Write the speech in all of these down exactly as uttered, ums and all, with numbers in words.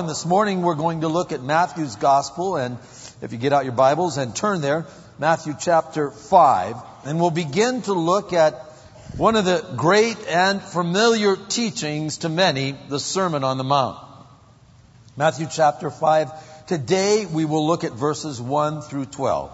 and this morning we're going to look at Matthew's Gospel, and if you get out your Bibles and turn there, Matthew chapter five, and we'll begin to look at one of the great and familiar teachings to many, the Sermon on the Mount. Matthew chapter five. Today we will look at verses one through twelve.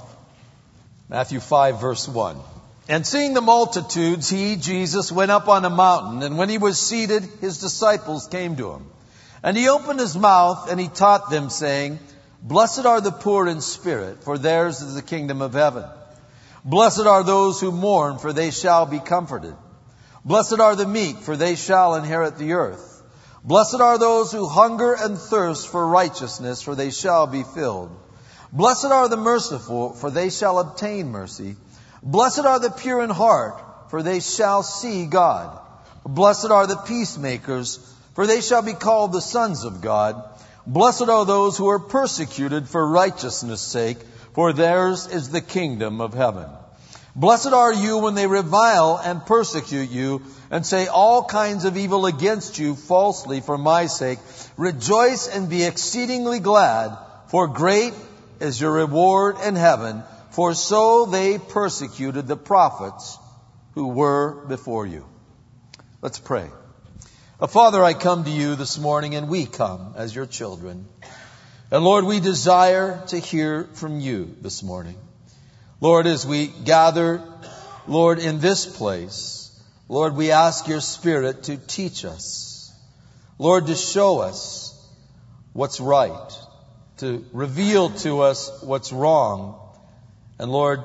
Matthew five, verse one. And seeing the multitudes, he, Jesus, went up on a mountain, and when he was seated, his disciples came to him. And he opened his mouth, and he taught them, saying, Blessed are the poor in spirit, for theirs is the kingdom of heaven. Blessed are those who mourn, for they shall be comforted. Blessed are the meek, for they shall inherit the earth. Blessed are those who hunger and thirst for righteousness, for they shall be filled. Blessed are the merciful, for they shall obtain mercy. Blessed are the pure in heart, for they shall see God. Blessed are the peacemakers, for they shall be called the sons of God. Blessed are those who are persecuted for righteousness' sake, for theirs is the kingdom of heaven. Blessed are you when they revile and persecute you, and say all kinds of evil against you falsely for my sake. Rejoice and be exceedingly glad, for great is your reward in heaven. For so they persecuted the prophets who were before you. Let's pray. Uh, Father, I come to you this morning, and we come as your children. And Lord, we desire to hear from you this morning. Lord, as we gather, Lord, in this place, Lord, we ask your Spirit to teach us. Lord, to show us what's right, to reveal to us what's wrong. And Lord,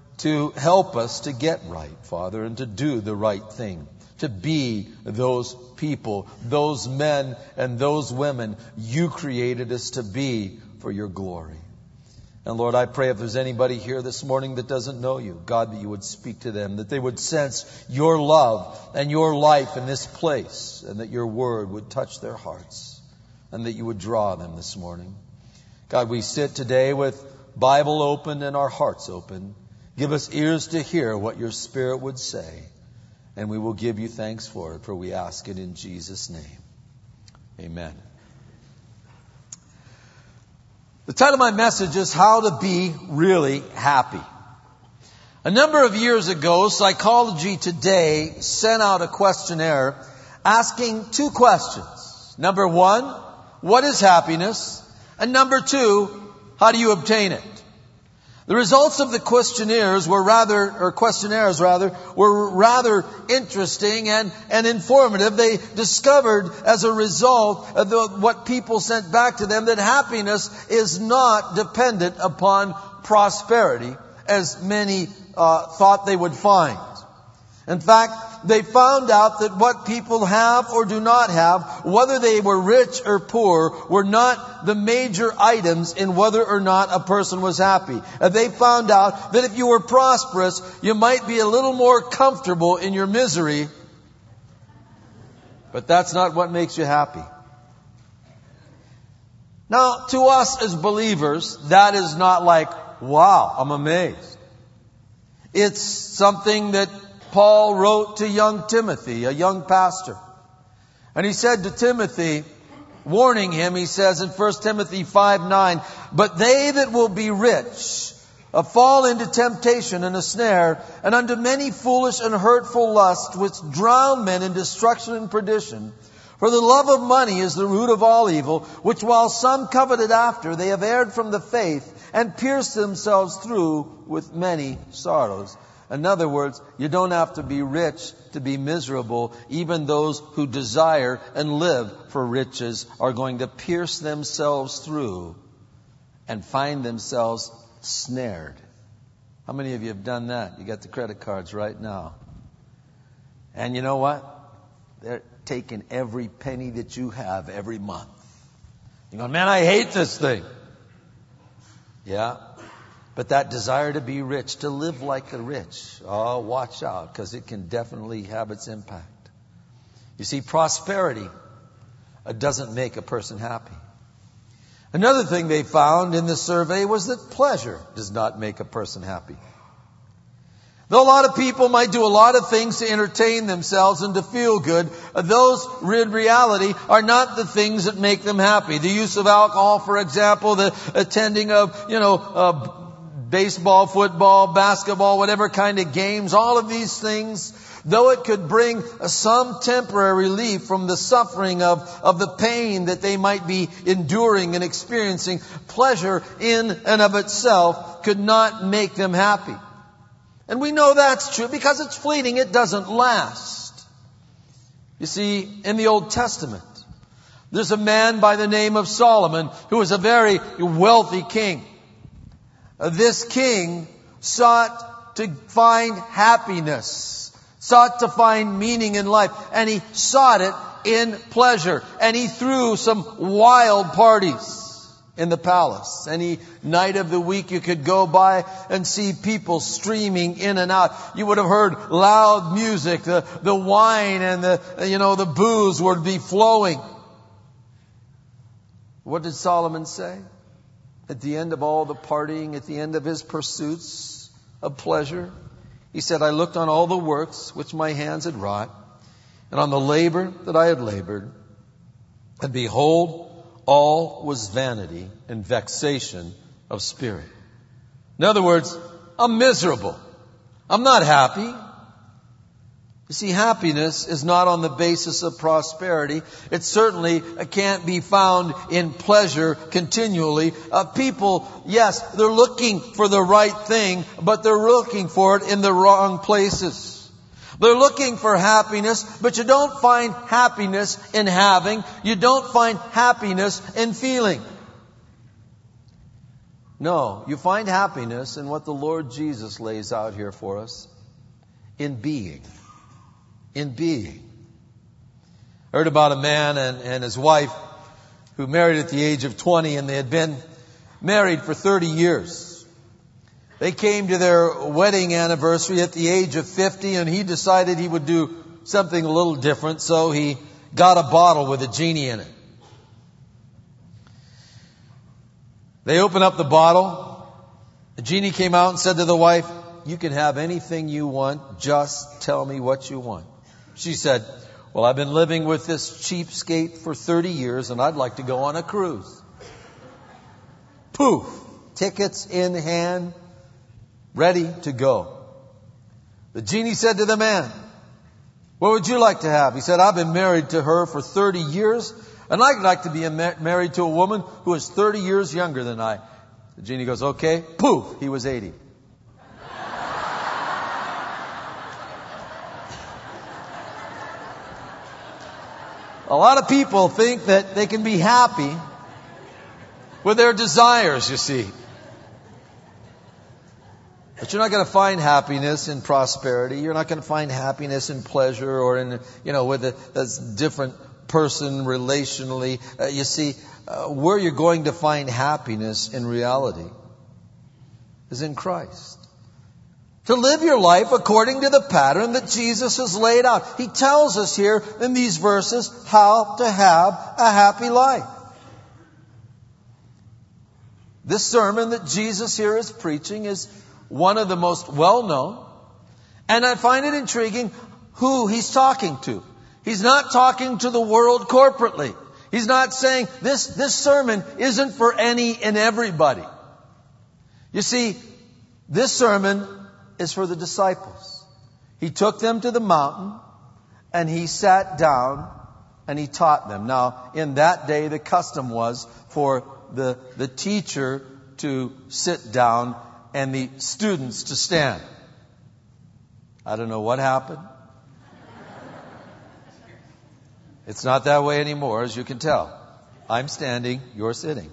to help us to get right, Father, and to do the right thing, to be those people, those men and those women you created us to be for your glory. And Lord, I pray if there's anybody here this morning that doesn't know you, God, that you would speak to them, that they would sense your love and your life in this place, and that your word would touch their hearts, and that you would draw them this morning. God, we sit today with Bible open and our hearts open. Give us ears to hear what your Spirit would say. And we will give you thanks for it, for we ask it in Jesus' name. Amen. The title of my message is How to Be Really Happy. A number of years ago, Psychology Today sent out a questionnaire asking two questions. Number one, what is happiness? And number two, how do you obtain it? The results of the questionnaires were rather, or questionnaires rather, were rather interesting and, and informative. They discovered as a result of the, what people sent back to them, that happiness is not dependent upon prosperity, as many uh, thought they would find. In fact, they found out that what people have or do not have, whether they were rich or poor, were not the major items in whether or not a person was happy. And they found out that if you were prosperous, you might be a little more comfortable in your misery, but that's not what makes you happy. Now, to us as believers, that is not like, wow, I'm amazed. It's something that Paul wrote to young Timothy, a young pastor. And he said to Timothy, warning him, he says in First Timothy five nine, But they that will be rich uh, fall into temptation and a snare, and unto many foolish and hurtful lusts, which drown men in destruction and perdition. For the love of money is the root of all evil, which while some coveted after, they have erred from the faith, and pierced themselves through with many sorrows. In other words, you don't have to be rich to be miserable. Even those who desire and live for riches are going to pierce themselves through and find themselves snared. How many of you have done that? You got the credit cards right now. And you know what? They're taking every penny that you have every month. You're going, man, I hate this thing. Yeah. But that desire to be rich, to live like the rich, oh, watch out, because it can definitely have its impact. You see, prosperity uh, doesn't make a person happy. Another thing they found in the survey was that pleasure does not make a person happy. Though a lot of people might do a lot of things to entertain themselves and to feel good, those in reality are not the things that make them happy. The use of alcohol, for example, the attending of, you know, uh, baseball, football, basketball, whatever kind of games, all of these things, though it could bring some temporary relief from the suffering of, of the pain that they might be enduring and experiencing, pleasure in and of itself could not make them happy. And we know that's true because it's fleeting. It doesn't last. You see, in the Old Testament, there's a man by the name of Solomon who was a very wealthy king. This king sought to find happiness, sought to find meaning in life, and he sought it in pleasure. And he threw some wild parties in the palace. Any night of the week you could go by and see people streaming in and out. You would have heard loud music, the, the wine and the, you know, the booze would be flowing. What did Solomon say? At the end of all the partying, at the end of his pursuits of pleasure, he said, I looked on all the works which my hands had wrought, and on the labor that I had labored, and behold, all was vanity and vexation of spirit. In other words, I'm miserable. I'm not happy. You see, happiness is not on the basis of prosperity. It certainly can't be found in pleasure continually. Uh, people, yes, they're looking for the right thing, but they're looking for it in the wrong places. They're looking for happiness, but you don't find happiness in having. You don't find happiness in feeling. No, you find happiness in what the Lord Jesus lays out here for us. In being. In being. I heard about a man and, and his wife who married at the age of twenty, and they had been married for thirty years. They came to their wedding anniversary at the age of fifty, and he decided he would do something a little different, so he got a bottle with a genie in it. They opened up the bottle. The genie came out and said to the wife, you can have anything you want, just tell me what you want. She said, well, I've been living with this cheapskate for thirty years, and I'd like to go on a cruise. Poof! Tickets in hand, ready to go. The genie said to the man, what would you like to have? He said, I've been married to her for thirty years, and I'd like to be married to a woman who is thirty years younger than I. The genie goes, okay. Poof! He was eighty. A lot of people think that they can be happy with their desires, you see. But you're not going to find happiness in prosperity. You're not going to find happiness in pleasure or in, you know, with a, a different person relationally. Uh, you see, uh, where you're going to find happiness in reality is in Christ. To live your life according to the pattern that Jesus has laid out. He tells us here in these verses how to have a happy life. This sermon that Jesus here is preaching is one of the most well-known. And I find it intriguing who he's talking to. He's not talking to the world corporately. He's not saying this, this sermon isn't for any and everybody. You see, this sermon is for the disciples. He took them to the mountain and he sat down and he taught them. Now, in that day, the custom was for the, the teacher to sit down and the students to stand. I don't know what happened. It's not that way anymore, as you can tell. I'm standing, you're sitting.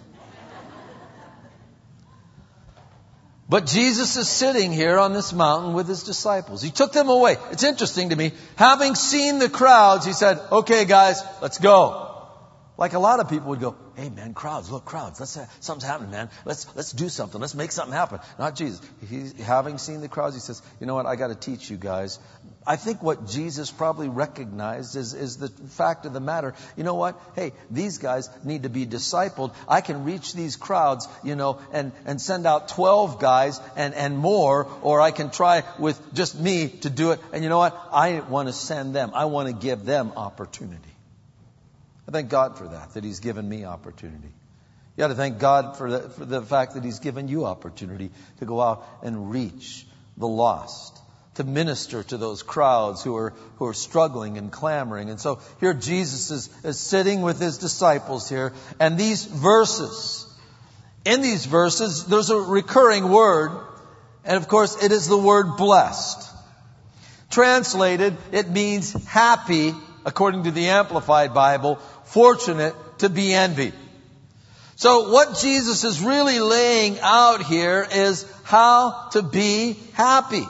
But Jesus is sitting here on this mountain with his disciples. He took them away. It's interesting to me. Having seen the crowds, he said, okay, guys, let's go. Like a lot of people would go, hey, man, crowds, look, crowds. Let's have, something's happening, man. Let's let's do something. Let's make something happen. Not Jesus. He, having seen the crowds, he says, you know what? I got to teach you guys. I think what Jesus probably recognized is, is the fact of the matter. You know what? Hey, these guys need to be discipled. I can reach these crowds, you know, and, and send out twelve guys and, and more, or I can try with just me to do it. And you know what? I want to send them. I want to give them opportunity. I thank God for that, that He's given me opportunity. You got to thank God for the, for the fact that He's given you opportunity to go out and reach the lost, to minister to those crowds who are who are struggling and clamoring. And so here Jesus is, is sitting with His disciples here. And these verses, in these verses, there's a recurring word. And of course, it is the word blessed. Translated, it means happy, according to the Amplified Bible, fortunate, to be envied. So what Jesus is really laying out here is how to be happy.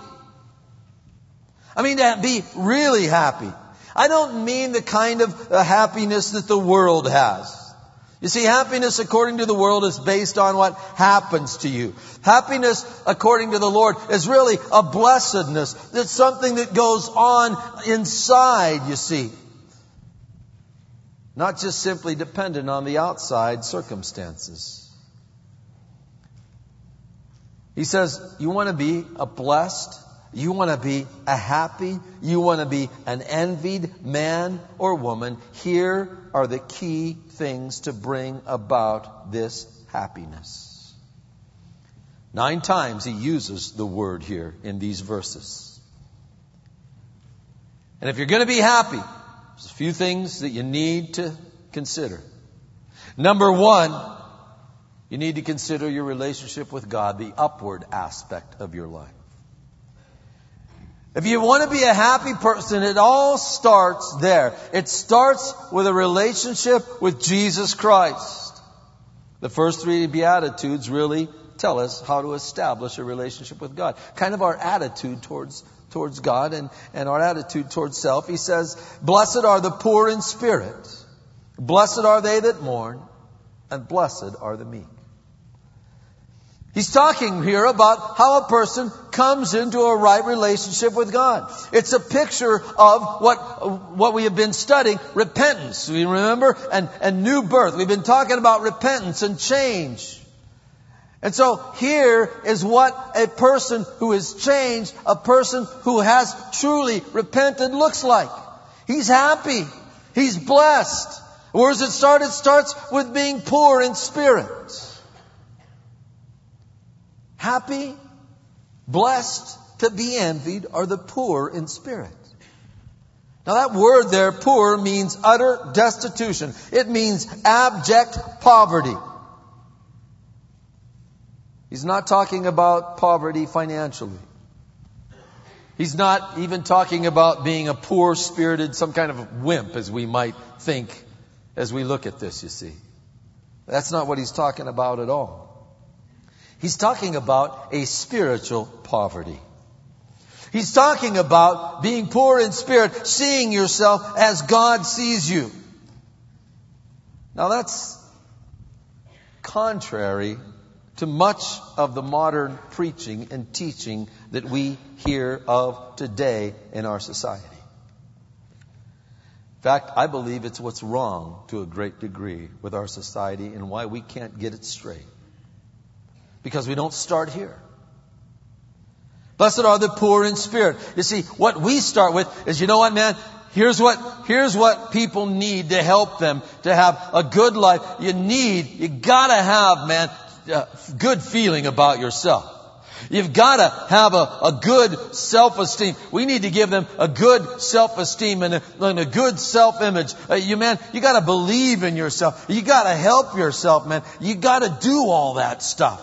I mean, to be really happy. I don't mean the kind of uh, happiness that the world has. You see, happiness according to the world is based on what happens to you. Happiness according to the Lord is really a blessedness. It's something that goes on inside, you see. Not just simply dependent on the outside circumstances. He says, you want to be a blessed, you want to be a happy, you want to be an envied man or woman. Here are the key things to bring about this happiness. Nine times He uses the word here in these verses. And if you're going to be happy, there's a few things that you need to consider. Number one, you need to consider your relationship with God, the upward aspect of your life. If you want to be a happy person, it all starts there. It starts with a relationship with Jesus Christ. The first three Beatitudes really tell us how to establish a relationship with God. Kind of our attitude towards, towards God and, and our attitude towards self. He says, blessed are the poor in spirit. Blessed are they that mourn. And blessed are the meek. He's talking here about how a person comes into a right relationship with God. It's a picture of what what we have been studying, repentance. We remember? And, and new birth. We've been talking about repentance and change. And so here is what a person who is changed, a person who has truly repented looks like. He's happy. He's blessed. Where does it start? It starts with being poor in spirit. Happy, blessed, to be envied are the poor in spirit. Now that word there, poor, means utter destitution. It means abject poverty. He's not talking about poverty financially. He's not even talking about being a poor-spirited, some kind of wimp, as we might think as we look at this, you see. That's not what he's talking about at all. He's talking about a spiritual poverty. He's talking about being poor in spirit, seeing yourself as God sees you. Now that's contrary to much of the modern preaching and teaching that we hear of today in our society. In fact, I believe it's what's wrong to a great degree with our society and why we can't get it straight. Because we don't start here. Blessed are the poor in spirit. You see, what we start with is, you know what, man? Here's what, here's what people need to help them to have a good life. You need, you gotta have, man, a good feeling about yourself. You've gotta have a, a good self-esteem. We need to give them a good self-esteem and a, and a good self-image. Uh, you man, you gotta believe in yourself. You gotta help yourself, man. You gotta do all that stuff.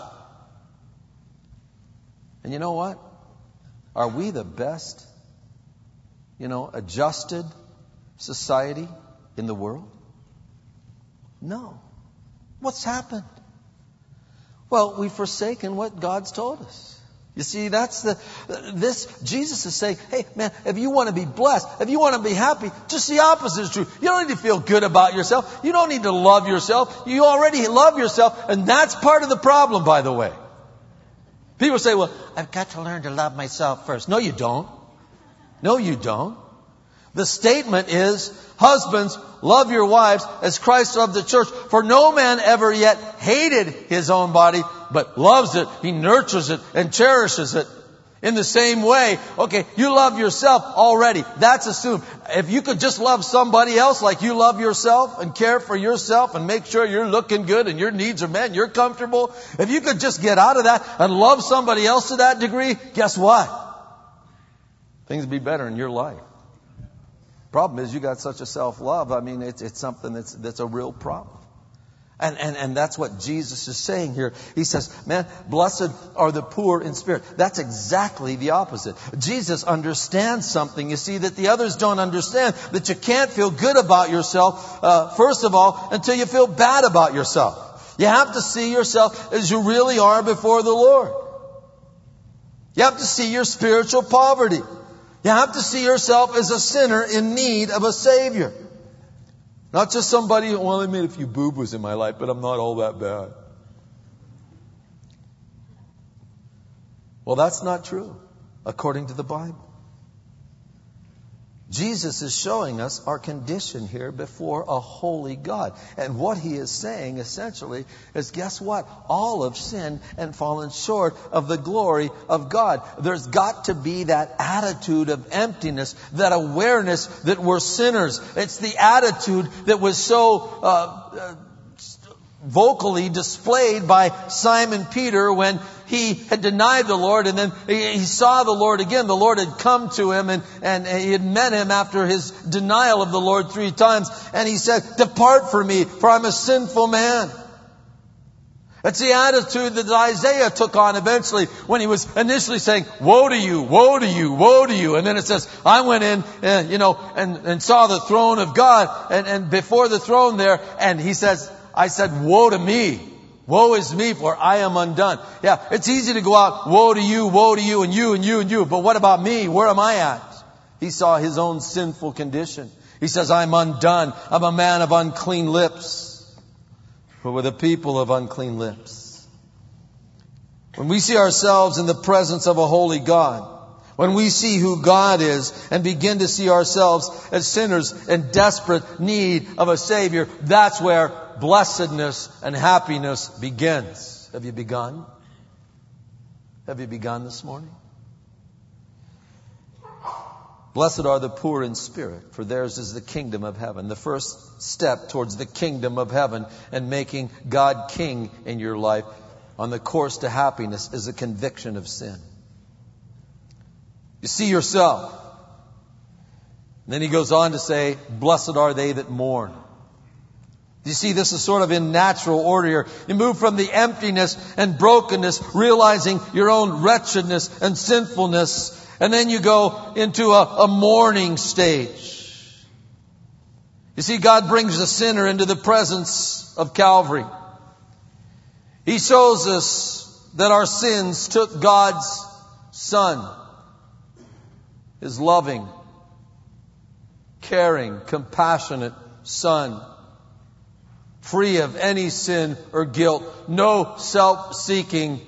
And you know what? Are we the best, you know, adjusted society in the world? No. What's happened? Well, we've forsaken what God's told us. You see, that's the, this, Jesus is saying, hey, man, if you want to be blessed, if you want to be happy, just the opposite is true. You don't need to feel good about yourself. You don't need to love yourself. You already love yourself, and that's part of the problem, by the way. People say, well, I've got to learn to love myself first. No, you don't. No, you don't. The statement is, husbands, love your wives as Christ loved the church. For no man ever yet hated his own body, but loves it. He nurtures it and cherishes it. In the same way, okay, you love yourself already. That's assumed. If you could just love somebody else like you love yourself and care for yourself and make sure you're looking good and your needs are met and you're comfortable, if you could just get out of that and love somebody else to that degree, guess what? Things would be better in your life. Problem is, you got such a self-love. I mean, it's, it's something that's, that's a real problem. And, and, and that's what Jesus is saying here. He says, man, blessed are the poor in spirit. That's exactly the opposite. Jesus understands something, you see, that the others don't understand. That you can't feel good about yourself, uh, first of all, until you feel bad about yourself. You have to see yourself as you really are before the Lord. You have to see your spiritual poverty. You have to see yourself as a sinner in need of a Savior. Not just somebody, well, I made a few boo-boos in my life, but I'm not all that bad. Well, that's not true, according to the Bible. Jesus is showing us our condition here before a holy God. And what he is saying, essentially, is guess what? All have sinned and fallen short of the glory of God. There's got to be that attitude of emptiness, that awareness that we're sinners. It's the attitude that was so uh, uh, vocally displayed by Simon Peter when he had denied the Lord, and then he saw the Lord again. The Lord had come to him, and, and he had met him after his denial of the Lord three times. And he said, "Depart from me, for I'm a sinful man." That's the attitude that Isaiah took on eventually when he was initially saying, "Woe to you, woe to you, woe to you." And then it says, I went in, uh, you know, and, and saw the throne of God, and, and before the throne there, and he says, I said, "Woe to me. Woe is me, for I am undone." Yeah, it's easy to go out, woe to you, woe to you, and you, and you, and you. But what about me? Where am I at? He saw his own sinful condition. He says, "I'm undone. I'm a man of unclean lips." But we're the people of unclean lips. When we see ourselves in the presence of a holy God, when we see who God is and begin to see ourselves as sinners in desperate need of a Savior, that's where blessedness and happiness begins. Have you begun? Have you begun this morning? Blessed are the poor in spirit, for theirs is the kingdom of heaven. The first step towards the kingdom of heaven and making God king in your life on the course to happiness is a conviction of sin. You see yourself. And then he goes on to say, blessed are they that mourn. You see, this is sort of in natural order here. You move from the emptiness and brokenness, realizing your own wretchedness and sinfulness, and then you go into a, a mourning stage. You see, God brings the sinner into the presence of Calvary. He shows us that our sins took God's Son, His loving, caring, compassionate Son, free of any sin or guilt, no self-seeking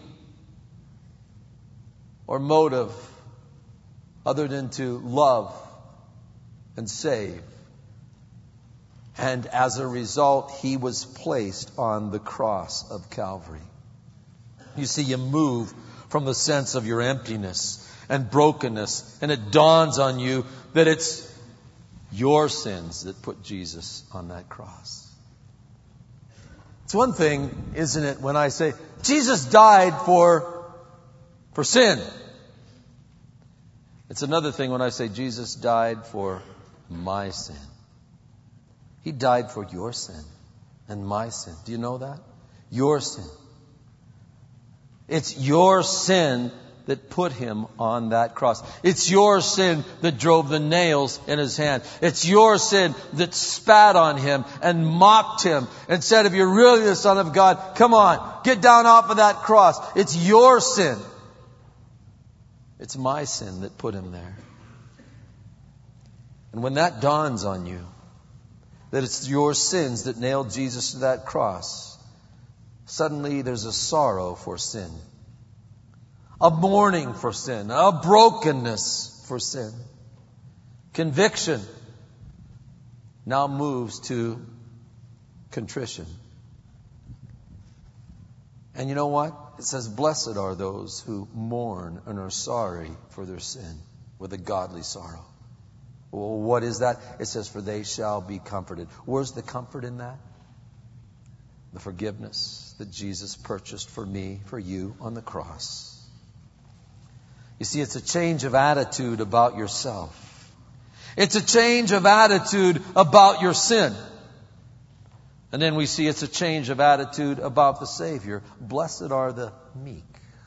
or motive other than to love and save. And as a result, He was placed on the cross of Calvary. You see, you move from the sense of your emptiness and brokenness, and it dawns on you that it's your sins that put Jesus on that cross. It's one thing, isn't it, when I say, Jesus died for, for sin. It's another thing when I say, Jesus died for my sin. He died for your sin and my sin. Do you know that? Your sin. It's your sin that put Him on that cross. It's your sin that drove the nails in His hand. It's your sin that spat on Him and mocked Him and said, if you're really the Son of God, come on, get down off of that cross. It's your sin. It's my sin that put Him there. And when that dawns on you, that it's your sins that nailed Jesus to that cross, suddenly there's a sorrow for sin. A mourning for sin. A brokenness for sin. conviction now moves to contrition. And you know what? It says, blessed are those who mourn and are sorry for their sin with a godly sorrow. Well, what is that? It says, for they shall be comforted. Where's the comfort in that? The forgiveness that Jesus purchased for me, for you on the cross. You see, it's a change of attitude about yourself. It's a change of attitude about your sin. And then we see it's a change of attitude about the Savior. Blessed are the meek.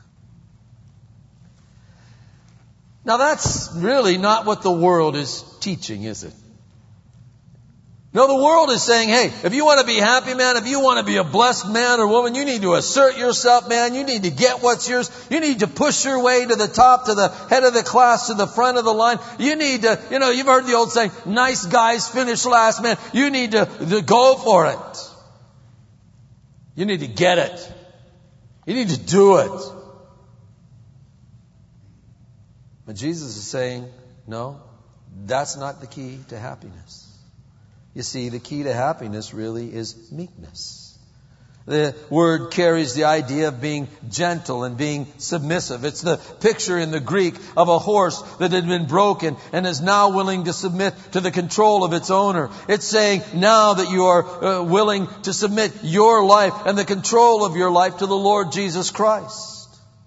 Now that's really not what the world is teaching, is it? No, the world is saying, hey, if you want to be happy, man, if you want to be a blessed man or woman, you need to assert yourself, man. You need to get what's yours. You need to push your way to the top, to the head of the class, to the front of the line. You need to, you know, you've heard the old saying, nice guys finish last, man. You need to, to go for it. You need to get it. You need to do it. But Jesus is saying, no, that's not the key to happiness. You see, the key to happiness really is meekness. The word carries the idea of being gentle and being submissive. It's the picture in the Greek of a horse that had been broken and is now willing to submit to the control of its owner. It's saying now that you are uh, willing to submit your life and the control of your life to the Lord Jesus Christ.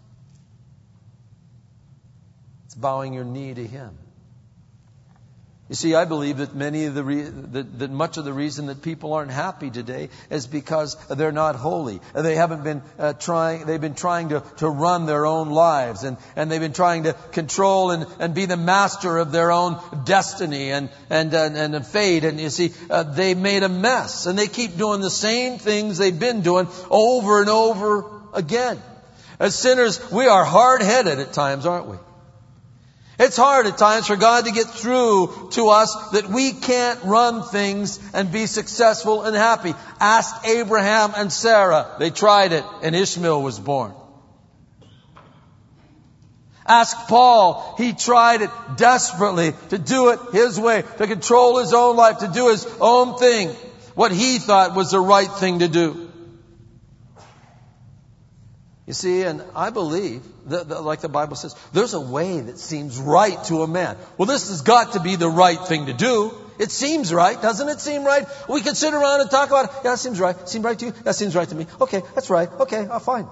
It's bowing your knee to Him. You see, I believe that many of the re- that, that much of the reason that people aren't happy today is because they're not holy. They haven't been uh, trying. They've been trying to, to run their own lives, and, and they've been trying to control and, and be the master of their own destiny and and and, and fate. And you see, uh, they made a mess, and they keep doing the same things they've been doing over and over again. As sinners, we are hard-headed at times, aren't we? It's hard at times for God to get through to us that we can't run things and be successful and happy. Ask Abraham and Sarah. They tried it, and Ishmael was born. Ask Paul. He tried it desperately to do it his way, to control his own life, to do his own thing, what he thought was the right thing to do. You see, and I believe, that, that, like the Bible says, there's a way that seems right to a man. Well, this has got to be the right thing to do. It seems right. Doesn't it seem right? We can sit around and talk about it. Yeah, that seems right. Seems right to you? That seems right to me. Okay, that's right. Okay, oh, fine.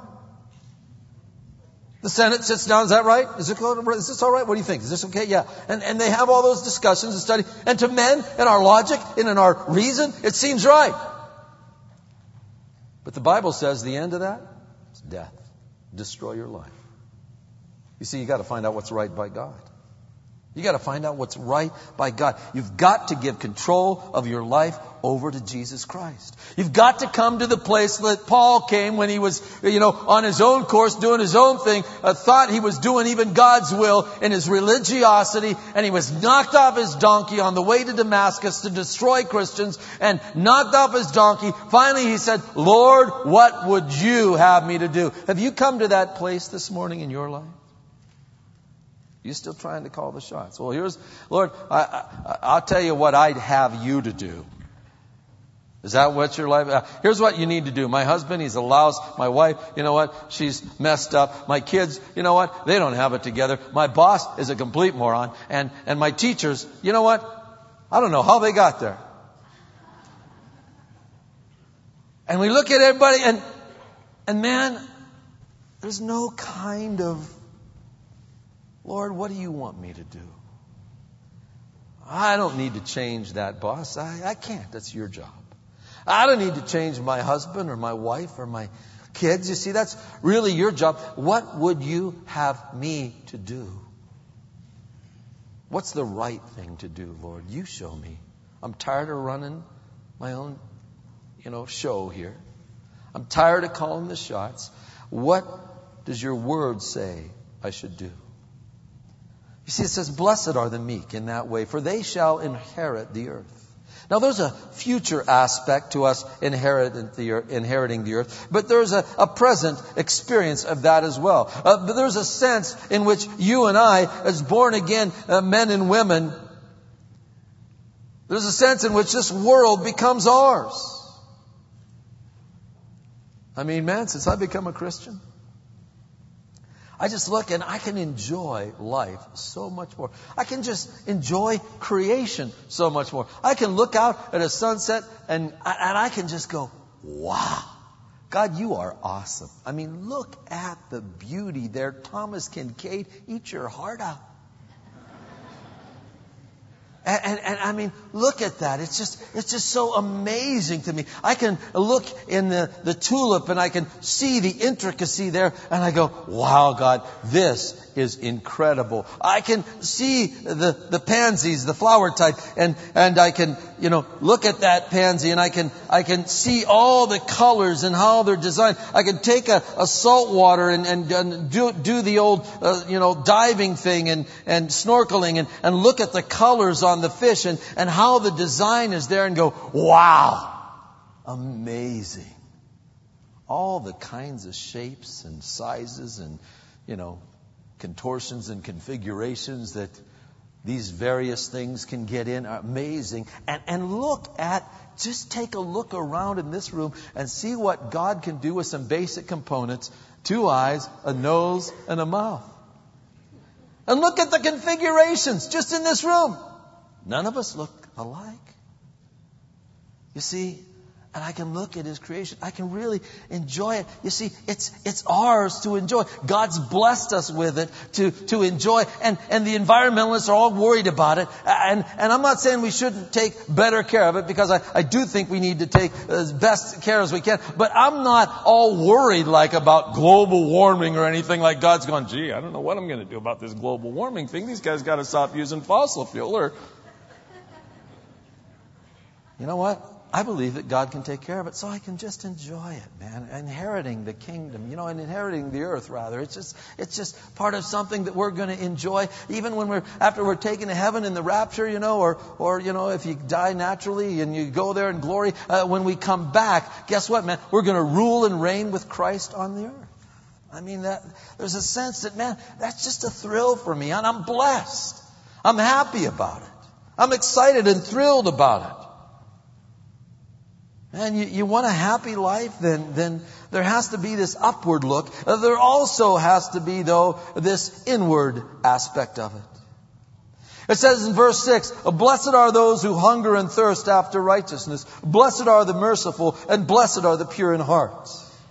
The Senate sits down. Is that right? Is, it, is this all right? What do you think? Is this okay? Yeah. And, and they have all those discussions and study. And to men, in our logic and in our reason, it seems right. But the Bible says the end of that is death. Destroy your life. You see, you got to find out what's right by God. You got to find out what's right by God. You've got to give control of your life over to Jesus Christ. You've got to come to the place that Paul came when he was, you know, on his own course, doing his own thing, uh, thought he was doing even God's will in his religiosity, and he was knocked off his donkey on the way to Damascus to destroy Christians, and knocked off his donkey. Finally, he said, Lord, what would you have me to do? Have you come to that place this morning in your life? You're still trying to call the shots. Well, here's, Lord, I, I, I'll tell you what I'd have you to do. Is that what your life? Uh, here's what you need to do. My husband, he's a louse. My wife, you know what? She's messed up. My kids, you know what? They don't have it together. My boss is a complete moron. And, and my teachers, you know what? I don't know how they got there. And we look at everybody and, and man, there's no kind of, Lord, what do you want me to do? I don't need to change that boss. I, I can't. That's your job. I don't need to change my husband or my wife or my kids. You see, that's really your job. What would you have me to do? What's the right thing to do, Lord? You show me. I'm tired of running my own, you know, show here. I'm tired of calling the shots. What does your word say I should do? You see, it says, blessed are the meek in that way, for they shall inherit the earth. Now, there's a future aspect to us inheriting the earth, inheriting the earth, but there's a, a present experience of that as well. Uh, but there's a sense in which you and I, as born-again uh, men and women, There's a sense in which this world becomes ours. I mean, man, since I've become a Christian, I just look and I can enjoy life so much more. I can just enjoy creation so much more. I can look out at a sunset and, and I can just go, wow, God, you are awesome. I mean, look at the beauty there. Thomas Kincaid, eat your heart out. And, and, and I mean, look at that. It's just, it's just so amazing to me. I can look in the, the tulip and I can see the intricacy there and I go, wow, God, this is incredible. I can see the, the pansies, the flower type, and, and I can, you know, look at that pansy and I can, I can see all the colors and how they're designed. I can take a, a salt water and, and, and do, do the old, uh, you know, diving thing and, and snorkeling and, and look at the colors on the fish and, and how the design is there and go, wow, amazing. All the kinds of shapes and sizes and, you know, contortions and configurations that these various things can get in are amazing. And, and look at, just take a look around in this room and see what God can do with some basic components. Two eyes, a nose, and a mouth. And look at the configurations just in this room. None of us look alike. You see, and I can look at His creation. I can really enjoy it. You see, it's it's ours to enjoy. God's blessed us with it to, to enjoy. And, and the environmentalists are all worried about it. And, and I'm not saying we shouldn't take better care of it, because I, I do think we need to take as best care as we can. But I'm not all worried like about global warming or anything like God's going, gee, I don't know what I'm going to do about this global warming thing. These guys got to stop using fossil fuel. Or, you know what? I believe that God can take care of it, so I can just enjoy it, man. Inheriting the kingdom, you know, and inheriting the earth, rather. It's just, it's just part of something that we're going to enjoy, even when we're, after we're taken to heaven in the rapture, you know, or, or, you know, if you die naturally and you go there in glory, uh, when we come back, guess what, man? We're going to rule and reign with Christ on the earth. I mean, that, there's a sense that, man, that's just a thrill for me, and I'm blessed. I'm happy about it. I'm excited and thrilled about it. And you, you want a happy life, then, then there has to be this upward look. Uh, there also has to be, though, this inward aspect of it. It says in verse six, blessed are those who hunger and thirst after righteousness. Blessed are the merciful, and blessed are the pure in heart.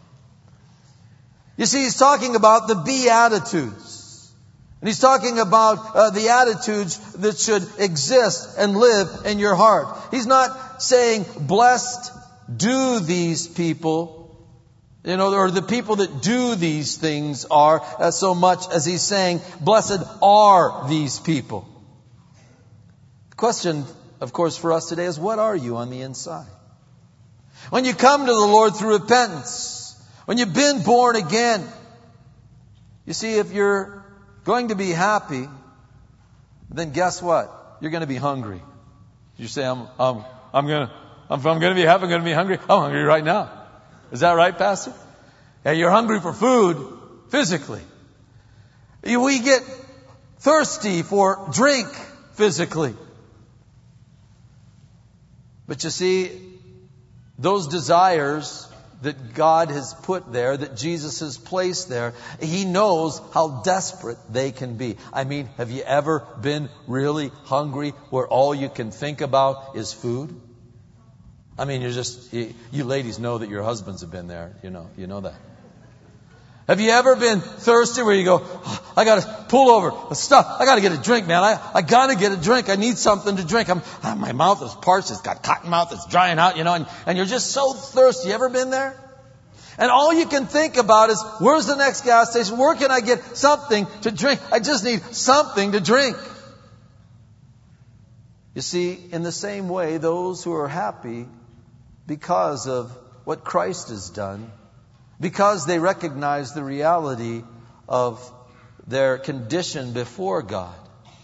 You see, he's talking about the Beatitudes. And he's talking about uh, the attitudes that should exist and live in your heart. He's not saying, blessed do these people, you know, or the people that do these things are, uh, so much as he's saying, blessed are these people. The question, of course, for us today is, what are you on the inside? When you come to the Lord through repentance, when you've been born again, you see, if you're going to be happy, then guess what? You're going to be hungry. You say, I'm, I'm, I'm going to, If I'm going to be happy, I'm going to be hungry. I'm hungry right now. Is that right, Pastor? Yeah, you're hungry for food physically. We get thirsty for drink physically. But you see, those desires that God has put there, that Jesus has placed there, He knows how desperate they can be. I mean, have you ever been really hungry where all you can think about is food? I mean, you're just, you, you ladies know that your husbands have been there. You know, you know that. Have you ever been thirsty where you go, oh, I got to pull over, stop, I got to get a drink, man. I, I got to get a drink. I need something to drink. I'm, ah, my mouth is parched. It's got cotton mouth. It's drying out, you know, and, and you're just so thirsty. You ever been there? And all you can think about is, where's the next gas station? Where can I get something to drink? I just need something to drink. You see, in the same way, those who are happy because of what Christ has done, because they recognize the reality of their condition before God,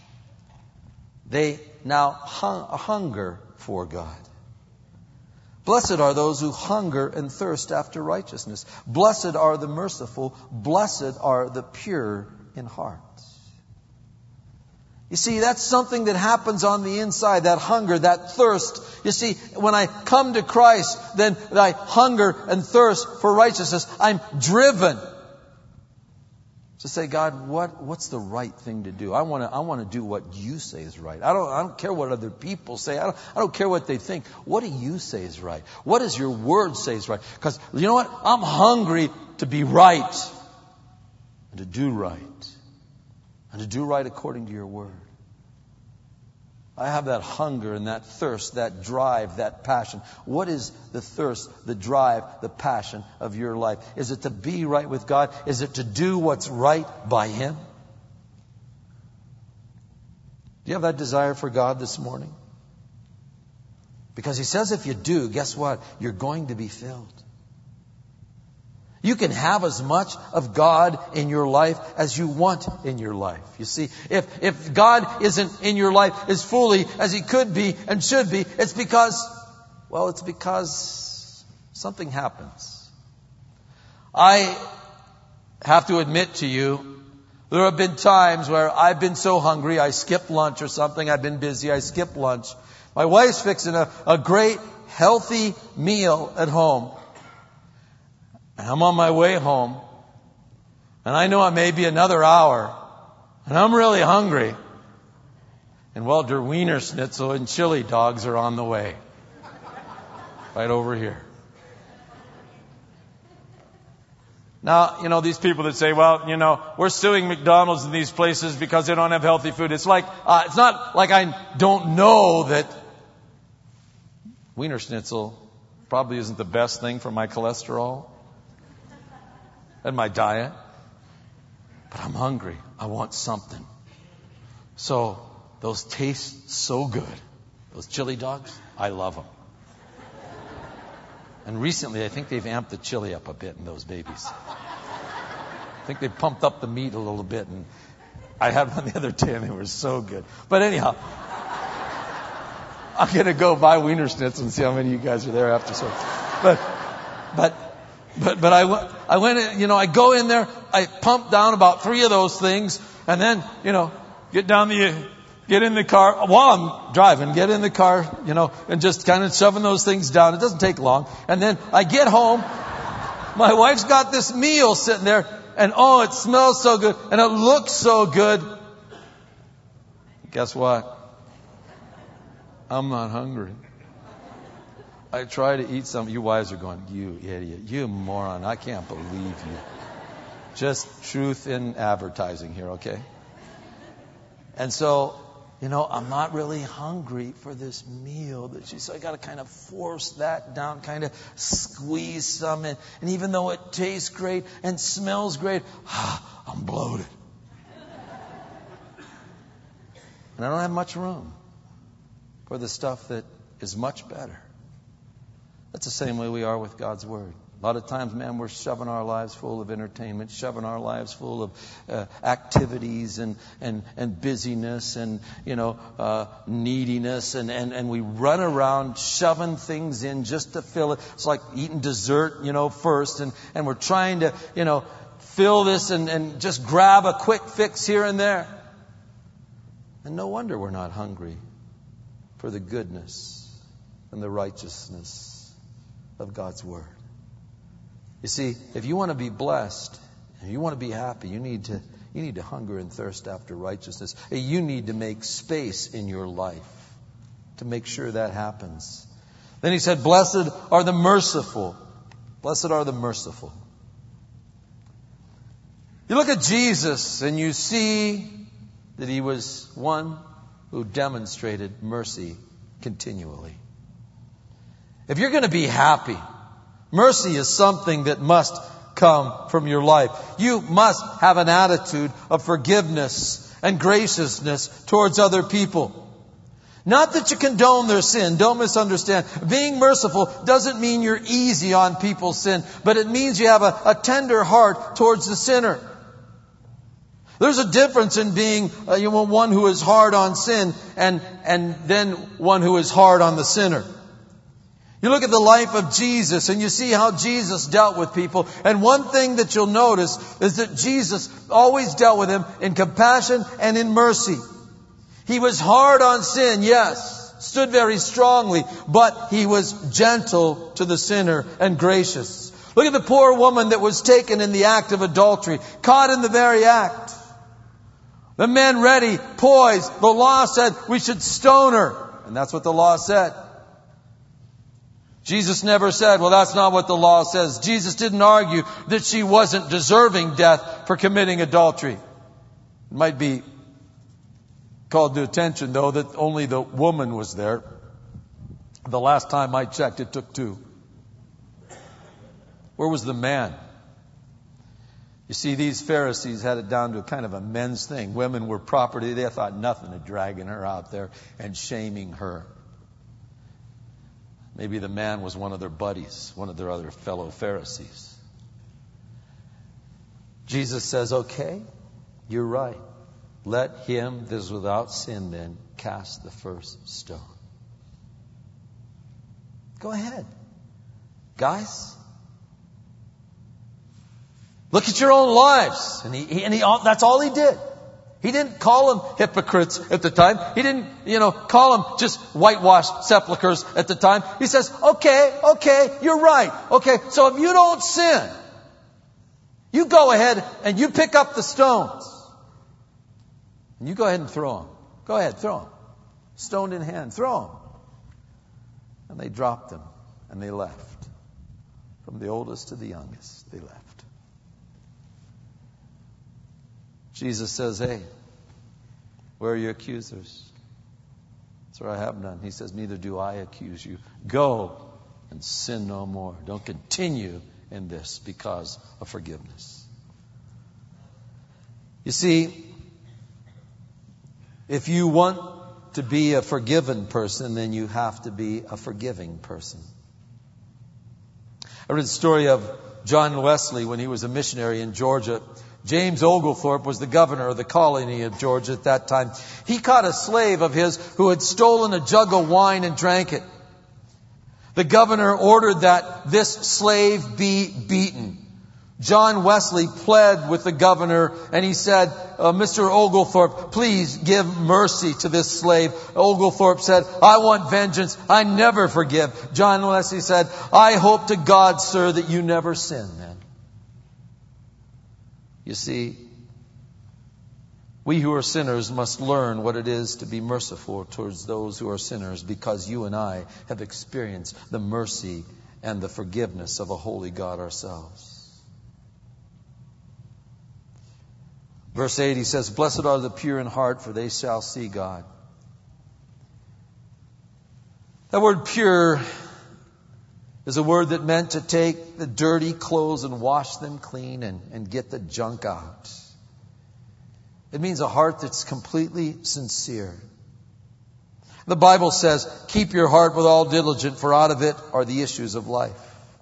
they now hung, hunger for God. Blessed are those who hunger and thirst after righteousness. Blessed are the merciful. Blessed are the pure in heart. You see, that's something that happens on the inside, that hunger, that thirst. You see, when I come to Christ, then I hunger and thirst for righteousness. I'm driven to say, God, what, what's the right thing to do? I want to, I want to do what you say is right. I don't, I don't care what other people say. I don't, I don't care what they think. What do you say is right? What does your word say is right? Because you know what? I'm hungry to be right and to do right and to do right according to your word. I have that hunger and that thirst, that drive, that passion. What is the thirst, the drive, the passion of your life? Is it to be right with God? Is it to do what's right by Him? Do you have that desire for God this morning? Because He says if you do, guess what? You're going to be filled. You can have as much of God in your life as you want in your life. You see, if, if God isn't in your life as fully as He could be and should be, it's because, well, it's because something happens. I have to admit to you, there have been times where I've been so hungry, I skipped lunch or something. I've been busy, I skipped lunch. My wife's fixing a, a great, healthy meal at home. And I'm on my way home, and I know it may be another hour, and I'm really hungry. And well, der Wiener Schnitzel and chili dogs are on the way. Right over here. Now, you know, these people that say, well, you know, we're suing McDonald's in these places because they don't have healthy food. It's like, uh, it's not like I don't know that Wiener Schnitzel probably isn't the best thing for my cholesterol and my diet. But I'm hungry. I want something. So those taste so good. Those chili dogs, I love them. And recently, I think they've amped the chili up a bit in those babies. I think they've pumped up the meat a little bit. And I had one the other day, and they were so good. But anyhow, I'm going to go buy Wiener Schnitzel and see how many of you guys are there after service. But, but, but, but I went, I went in, you know, I go in there, I pump down about three of those things, and then, you know, get down the, get in the car while I'm driving, get in the car, you know, and just kind of shoving those things down. It doesn't take long. And then I get home. My wife's got this meal sitting there, and oh, it smells so good, and it looks so good. Guess what? I'm not hungry. I try to eat some. You wives are going, you idiot, you moron. I can't believe you. Just truth in advertising here, okay? And so, you know, I'm not really hungry for this meal that she said. I got to kind of force that down, kind of squeeze some in. And even though it tastes great and smells great, ah, I'm bloated. And I don't have much room for the stuff that is much better. That's the same way we are with God's Word. A lot of times, man, we're shoving our lives full of entertainment, shoving our lives full of uh, activities and, and, and busyness and, you know, uh, neediness. And, and, and we run around shoving things in just to fill it. It's like eating dessert, you know, first. And, and we're trying to, you know, fill this and, and just grab a quick fix here and there. And no wonder we're not hungry for the goodness and the righteousness of God's Word. You see, if you want to be blessed, if you want to be happy, you need to you need to hunger and thirst after righteousness. You need to make space in your life to make sure that happens. Then he said, blessed are the merciful. Blessed are the merciful. You look at Jesus and you see that he was one who demonstrated mercy continually. If you're going to be happy, mercy is something that must come from your life. You must have an attitude of forgiveness and graciousness towards other people. Not that you condone their sin. Don't misunderstand. Being merciful doesn't mean you're easy on people's sin, but it means you have a, a tender heart towards the sinner. There's a difference in being uh, you know, one who is hard on sin and, and then one who is hard on the sinner. You look at the life of Jesus and you see how Jesus dealt with people. And one thing that you'll notice is that Jesus always dealt with them in compassion and in mercy. He was hard on sin, yes, stood very strongly, but he was gentle to the sinner and gracious. Look at the poor woman that was taken in the act of adultery, caught in the very act. The men ready, poised. The law said we should stone her. And that's what the law said. Jesus never said, well, that's not what the law says. Jesus didn't argue that she wasn't deserving death for committing adultery. It might be called to attention, though, that only the woman was there. The last time I checked, it took two. Where was the man? You see, these Pharisees had it down to kind of a men's thing. Women were property. They thought nothing of dragging her out there and shaming her. Maybe the man was one of their buddies, one of their other fellow Pharisees. Jesus says, okay, you're right. Let him that is without sin then cast the first stone. Go ahead. Guys, look at your own lives. And he, he and he, that's all he did. He didn't call them hypocrites at the time. He didn't, you know, call them just whitewashed sepulchres at the time. He says, okay, okay, you're right. Okay, so if you don't sin, you go ahead and you pick up the stones. And you go ahead and throw them. Go ahead, throw them. Stone in hand, throw them. And they dropped them and they left. From the oldest to the youngest, they left. Jesus says, hey, where are your accusers? That's where I have none. He says, neither do I accuse you. Go and sin no more. Don't continue in this because of forgiveness. You see, if you want to be a forgiven person, then you have to be a forgiving person. I read the story of John Wesley when he was a missionary in Georgia. James Oglethorpe was the governor of the colony of Georgia at that time. He caught a slave of his who had stolen a jug of wine and drank it. The governor ordered that this slave be beaten. John Wesley pled with the governor and he said, uh, Mister Oglethorpe, please give mercy to this slave. Oglethorpe said, I want vengeance. I never forgive. John Wesley said, I hope to God, sir, that you never sin then. You see, we who are sinners must learn what it is to be merciful towards those who are sinners, because you and I have experienced the mercy and the forgiveness of a holy God ourselves. Verse eight, he says, blessed are the pure in heart, for they shall see God. That word pure is a word that meant to take the dirty clothes and wash them clean and, and get the junk out. It means a heart that's completely sincere. The Bible says, keep your heart with all diligence, for out of it are the issues of life.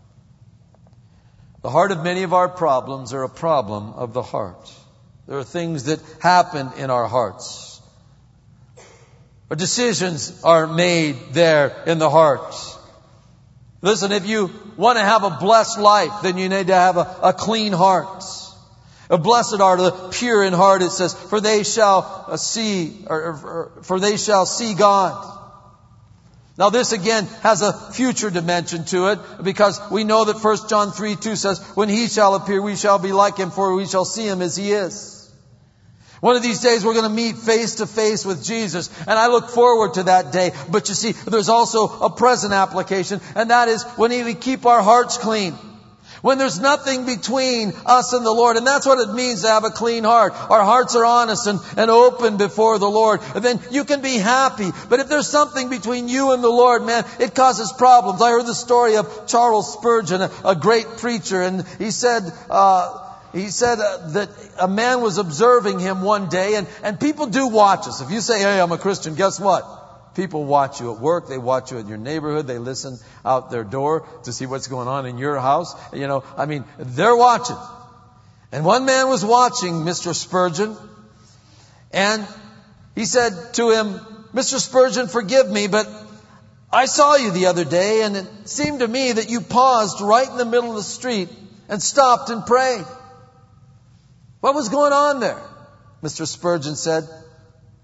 The heart of many of our problems are a problem of the heart. There are things that happen in our hearts. Our decisions are made there in the heart. Listen, if you want to have a blessed life, then you need to have a, a clean heart. A blessed are the pure in heart, it says, for they shall see, or, or for they shall see God. Now this again has a future dimension to it, because we know that First John three two says, when he shall appear, we shall be like him, for we shall see him as he is. One of these days we're going to meet face to face with Jesus, and I look forward to that day. But you see, there's also a present application, and that is when we keep our hearts clean. When there's nothing between us and the Lord. And that's what it means to have a clean heart. Our hearts are honest and, and open before the Lord. And then you can be happy. But if there's something between you and the Lord, man, it causes problems. I heard the story of Charles Spurgeon, a, a great preacher, and he said, uh, He said uh, that a man was observing him one day, and, and people do watch us. If you say, hey, I'm a Christian, guess what? People watch you at work. They watch you in your neighborhood. They listen out their door to see what's going on in your house. You know, I mean, they're watching. And one man was watching Mister Spurgeon, and he said to him, Mister Spurgeon, forgive me, but I saw you the other day, and it seemed to me that you paused right in the middle of the street and stopped and prayed. What was going on there? Mister Spurgeon said,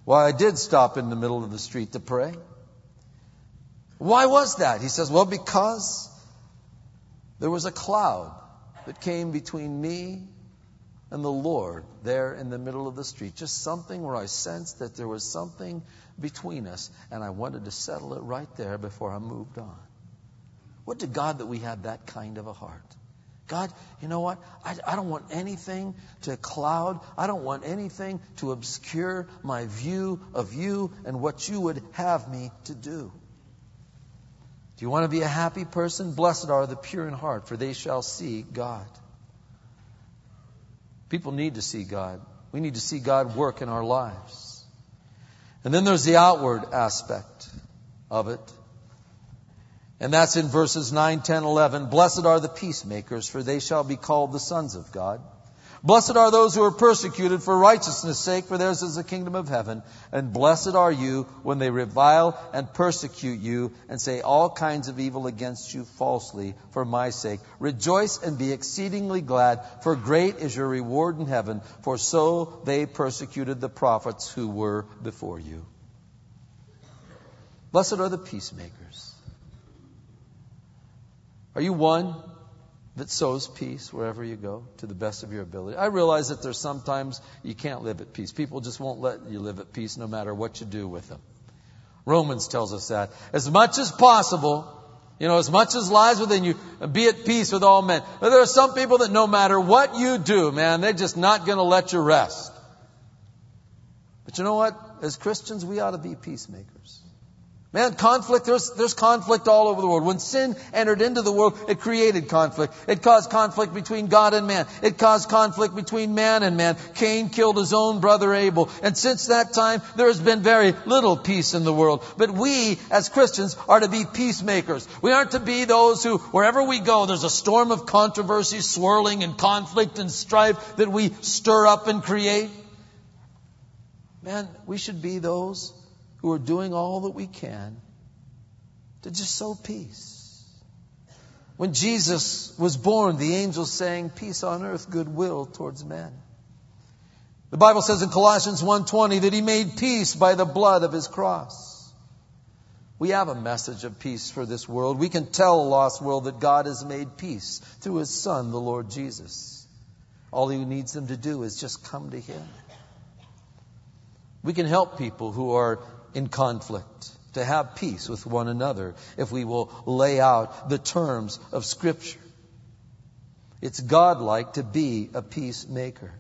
Why, I did stop in the middle of the street to pray. Why was that? He says, well, because there was a cloud that came between me and the Lord there in the middle of the street. Just something where I sensed that there was something between us, and I wanted to settle it right there before I moved on. What to God that we have that kind of a heart. God, you know what? I, I don't want anything to cloud. I don't want anything to obscure my view of you and what you would have me to do. Do you want to be a happy person? Blessed are the pure in heart, for they shall see God. People need to see God. We need to see God work in our lives. And then there's the outward aspect of it. And that's in verses nine, ten, eleven. Blessed are the peacemakers, for they shall be called the sons of God. Blessed are those who are persecuted for righteousness' sake, for theirs is the kingdom of heaven. And blessed are you when they revile and persecute you and say all kinds of evil against you falsely for my sake. Rejoice and be exceedingly glad, for great is your reward in heaven, for so they persecuted the prophets who were before you. Blessed are the peacemakers. Are you one that sows peace wherever you go to the best of your ability? I realize that there's sometimes you can't live at peace. People just won't let you live at peace no matter what you do with them. Romans tells us that. As much as possible, you know, as much as lies within you, be at peace with all men. But there are some people that no matter what you do, man, they're just not going to let you rest. But you know what? As Christians, we ought to be peacemakers. Man, conflict, there's, there's conflict all over the world. When sin entered into the world, it created conflict. It caused conflict between God and man. It caused conflict between man and man. Cain killed his own brother Abel. And since that time, there has been very little peace in the world. But we, as Christians, are to be peacemakers. We aren't to be those who, wherever we go, there's a storm of controversy, swirling, and conflict and strife that we stir up and create. Man, we should be those who are doing all that we can to just sow peace. When Jesus was born, the angels sang, peace on earth, goodwill towards men. The Bible says in Colossians one twenty that He made peace by the blood of His cross. We have a message of peace for this world. We can tell a lost world that God has made peace through His Son, the Lord Jesus. All He needs them to do is just come to Him. We can help people who are in conflict to have peace with one another if we will lay out the terms of Scripture. It's godlike to be a peacemaker.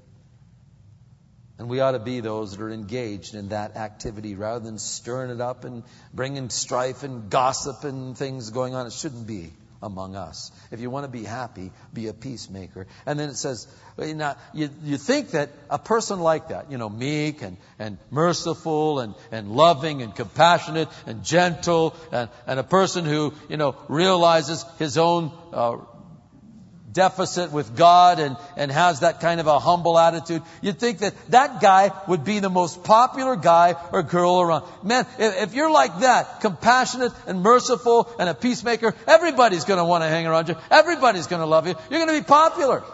And we ought to be those that are engaged in that activity rather than stirring it up and bringing strife and gossip and things going on. It shouldn't be among us. If you want to be happy, be a peacemaker. And then it says, now, you, you think that a person like that, you know, meek and, and merciful and, and loving and compassionate and gentle and, and a person who, you know, realizes his own uh, deficit with God and, and has that kind of a humble attitude, you'd think that that guy would be the most popular guy or girl around. Man, if, if you're like that, compassionate and merciful and a peacemaker, everybody's going to want to hang around you. Everybody's going to love you. You're going to be popular.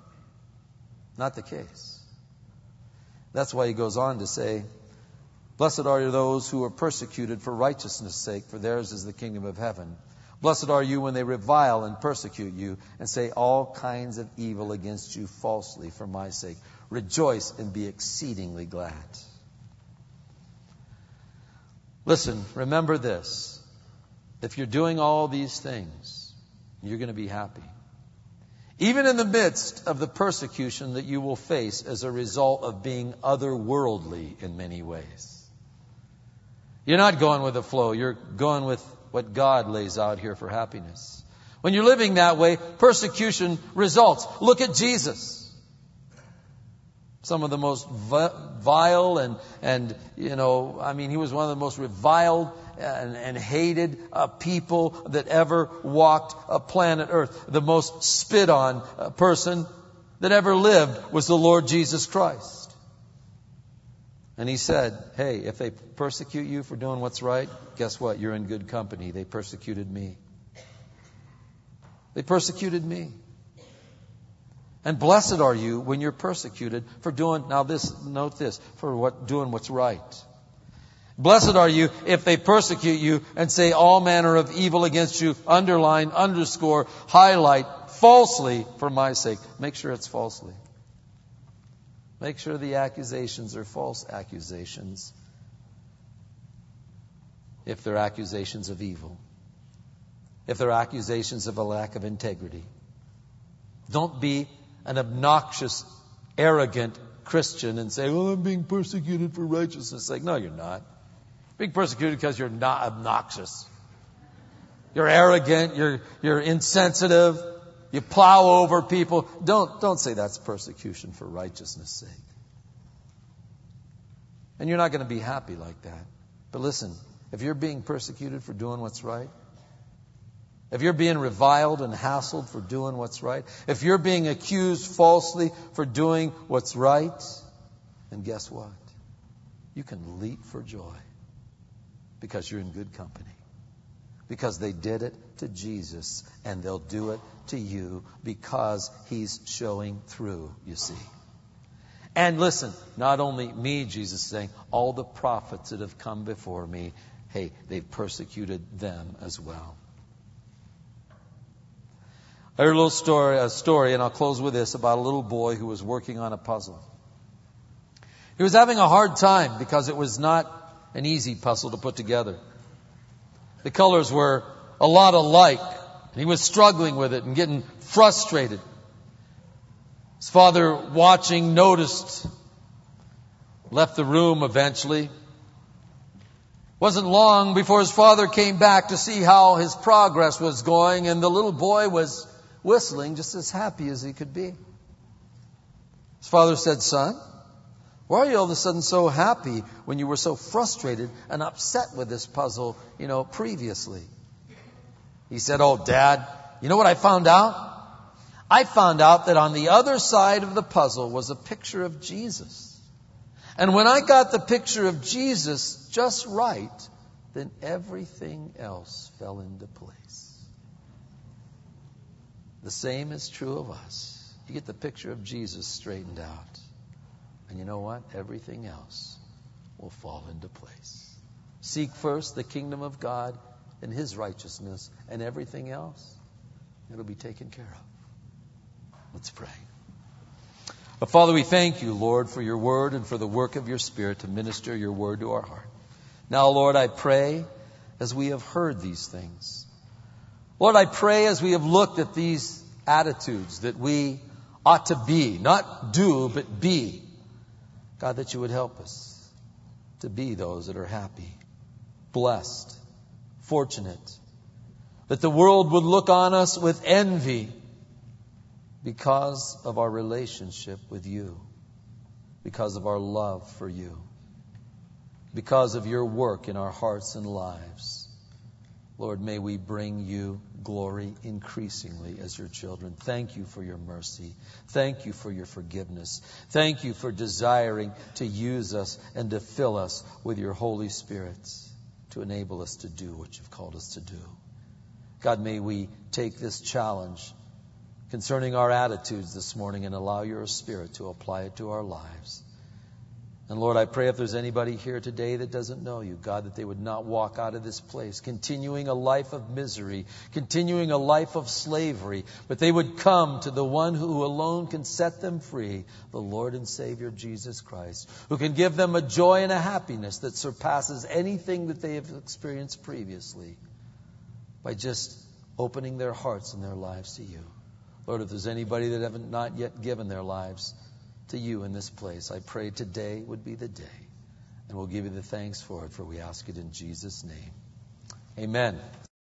Not the case. That's why he goes on to say, blessed are those who are persecuted for righteousness' sake, for theirs is the kingdom of heaven. Blessed are you when they revile and persecute you and say all kinds of evil against you falsely for my sake. Rejoice and be exceedingly glad. Listen, remember this. If you're doing all these things, you're going to be happy. Even in the midst of the persecution that you will face as a result of being otherworldly in many ways. You're not going with the flow. You're going with what God lays out here for happiness. When you're living that way, persecution results. Look at Jesus. Some of the most vile and, and you know, I mean, he was one of the most reviled and, and hated uh, people that ever walked a planet Earth. The most spit on uh, person that ever lived was the Lord Jesus Christ. And he said, hey, if they persecute you for doing what's right, guess what? You're in good company. They persecuted me. They persecuted me. And blessed are you when you're persecuted for doing, now this, note this, for what, doing what's right. Blessed are you if they persecute you and say all manner of evil against you, underline, underscore, highlight, falsely for my sake. Make sure it's falsely. Make sure the accusations are false accusations. If they're accusations of evil. If they're accusations of a lack of integrity. Don't be an obnoxious, arrogant Christian and say, oh, I'm being persecuted for righteousness' sake. No, you're not. Being persecuted because you're not obnoxious. You're arrogant. You're, you're insensitive. You plow over people. Don't, don't say that's persecution for righteousness' sake. And you're not going to be happy like that. But listen, if you're being persecuted for doing what's right, if you're being reviled and hassled for doing what's right, if you're being accused falsely for doing what's right, then guess what? You can leap for joy because you're in good company. Because they did it to Jesus, and they'll do it to you because He's showing through, you see. And listen, not only me, Jesus is saying, all the prophets that have come before me, hey, they've persecuted them as well. I heard a little story, a story, and I'll close with this, about a little boy who was working on a puzzle. He was having a hard time because it was not an easy puzzle to put together. The colors were a lot alike, and he was struggling with it and getting frustrated. His father, watching, noticed, left the room eventually. Wasn't long before his father came back to see how his progress was going, and the little boy was whistling just as happy as he could be. His father said, son, why are you all of a sudden so happy when you were so frustrated and upset with this puzzle, you know, previously? He said, oh, Dad, you know what I found out? I found out that on the other side of the puzzle was a picture of Jesus. And when I got the picture of Jesus just right, then everything else fell into place. The same is true of us. You get the picture of Jesus straightened out. And you know what? Everything else will fall into place. Seek first the kingdom of God and His righteousness, and everything else, it'll be taken care of. Let's pray. But Father, we thank you, Lord, for your word and for the work of your Spirit to minister your word to our heart. Now, Lord, I pray as we have heard these things. Lord, I pray as we have looked at these attitudes that we ought to be, not do, but be. God, that you would help us to be those that are happy, blessed, fortunate. That the world would look on us with envy because of our relationship with you, because of our love for you, because of your work in our hearts and lives. Lord, may we bring you glory increasingly as your children. Thank you for your mercy. Thank you for your forgiveness. Thank you for desiring to use us and to fill us with your Holy Spirit to enable us to do what you've called us to do. God, may we take this challenge concerning our attitudes this morning and allow your Spirit to apply it to our lives. And Lord, I pray if there's anybody here today that doesn't know you, God, that they would not walk out of this place continuing a life of misery, continuing a life of slavery, but they would come to the one who alone can set them free, the Lord and Savior Jesus Christ, who can give them a joy and a happiness that surpasses anything that they have experienced previously by just opening their hearts and their lives to you. Lord, if there's anybody that haven't not yet given their lives to you in this place, I pray today would be the day. And we'll give you the thanks for it, for we ask it in Jesus' name. Amen.